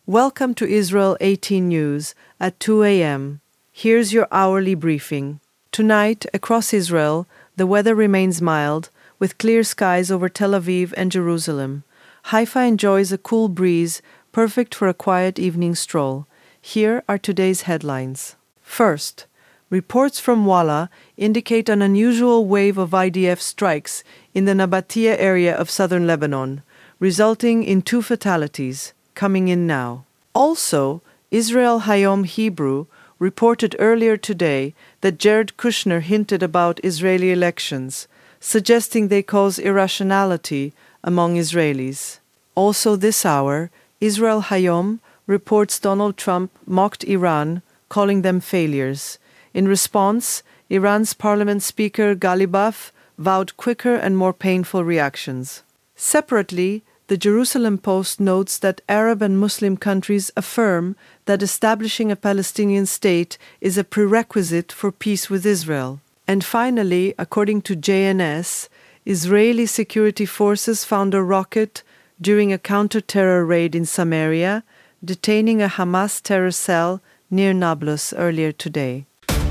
Welcome to Israel 18 News at 2 a.m. Here's your hourly briefing. Tonight, across Israel, the weather remains mild, with clear skies over Tel Aviv and Jerusalem. Haifa enjoys a cool breeze, perfect for a quiet evening stroll. Here are today's headlines. First, reports from Walla indicate an unusual wave of IDF strikes in the Nabatea area of southern Lebanon, resulting in 2 fatalities, coming in now. Also, Israel Hayom Hebrew reported earlier today that Jared Kushner hinted about Israeli elections, suggesting they cause irrationality among Israelis. Also this hour, Israel Hayom reports Donald Trump mocked Iran, calling them failures. In response, Iran's parliament speaker Ghalibaf vowed quicker and more painful reactions. Separately, the Jerusalem Post notes that Arab and Muslim countries affirm that establishing a Palestinian state is a prerequisite for peace with Israel. And finally, according to JNS, Israeli security forces found a rocket during a counter-terror raid in Samaria, detaining a Hamas terror cell near Nablus earlier today.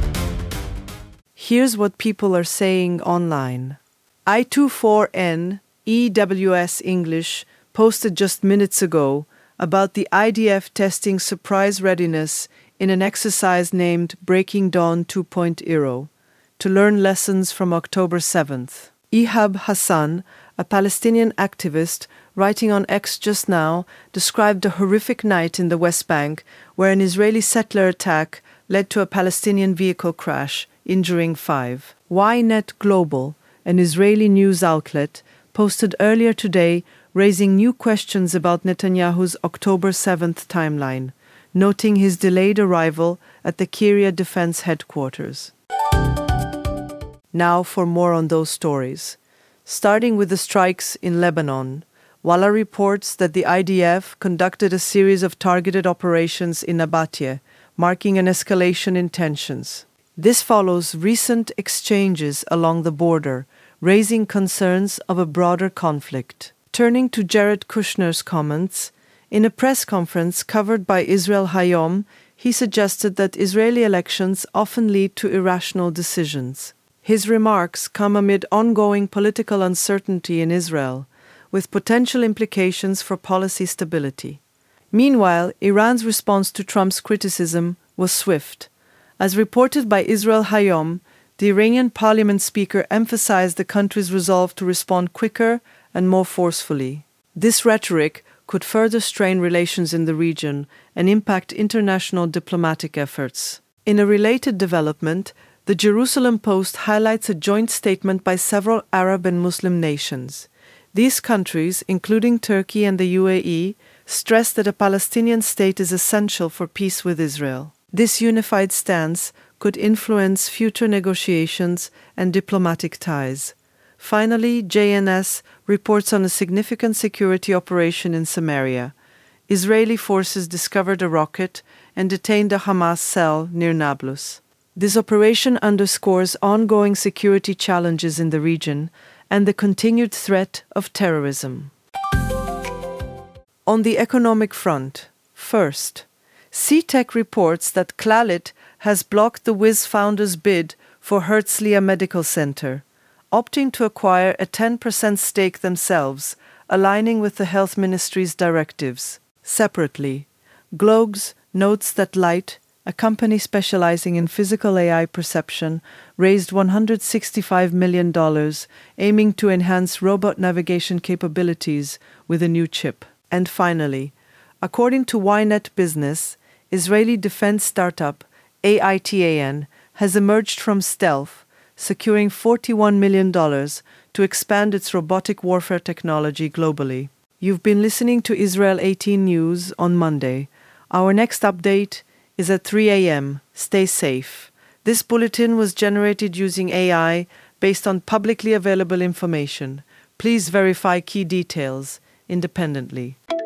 Here's what people are saying online. I24N EWS English posted just minutes ago about the IDF testing surprise readiness in an exercise named Breaking Dawn 2.0 to learn lessons from October 7th. Ihab Hassan, a Palestinian activist writing on X just now, described a horrific night in the West Bank where an Israeli settler attack led to a Palestinian vehicle crash, injuring 5. Ynet Global, an Israeli news outlet, posted earlier today raising new questions about Netanyahu's October 7th timeline, noting his delayed arrival at the Kiryat Defense Headquarters. Now for more on those stories. Starting with the strikes in Lebanon, Walla reports that the IDF conducted a series of targeted operations in Nabatea, marking an escalation in tensions. This follows recent exchanges along the border, raising concerns of a broader conflict. Turning to Jared Kushner's comments, in a press conference covered by Israel Hayom, he suggested that Israeli elections often lead to irrational decisions. His remarks come amid ongoing political uncertainty in Israel, with potential implications for policy stability. Meanwhile, Iran's response to Trump's criticism was swift. As reported by Israel Hayom, the Iranian parliament speaker emphasized the country's resolve to respond quicker and more forcefully. This rhetoric could further strain relations in the region and impact international diplomatic efforts. In a related development, the Jerusalem Post highlights a joint statement by several Arab and Muslim nations. These countries, including Turkey and the UAE, stress that a Palestinian state is essential for peace with Israel. This unified stance could influence future negotiations and diplomatic ties. Finally, JNS reports on a significant security operation in Samaria. Israeli forces discovered a rocket and detained a Hamas cell near Nablus. This operation underscores ongoing security challenges in the region and the continued threat of terrorism. On the economic front, first, CTech reports that Clalit has blocked the Wiz founder's bid for Herzliya Medical Center, opting to acquire a 10% stake themselves, aligning with the health ministry's directives. Separately, Glogs notes that Light, a company specializing in physical AI perception, raised $165 million, aiming to enhance robot navigation capabilities with a new chip. And finally, according to Ynet Business, Israeli defense startup AITAN has emerged from stealth, securing $41 million to expand its robotic warfare technology globally. You've been listening to Israel 18 News on Monday. Our next update is at 3 a.m. Stay safe. This bulletin was generated using AI based on publicly available information. Please verify key details independently.